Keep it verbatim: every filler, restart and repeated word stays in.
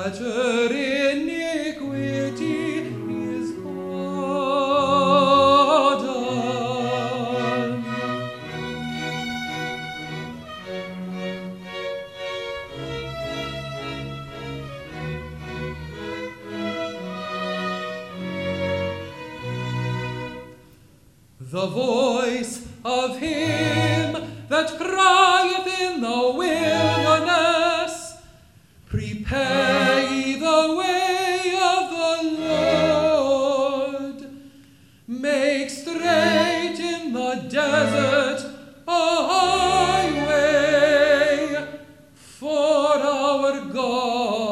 scatter iniquity is pardoned. The voice of him that crieth in the wilderness, prepare ye the way of the Lord. Make straight in the desert a highway for our God.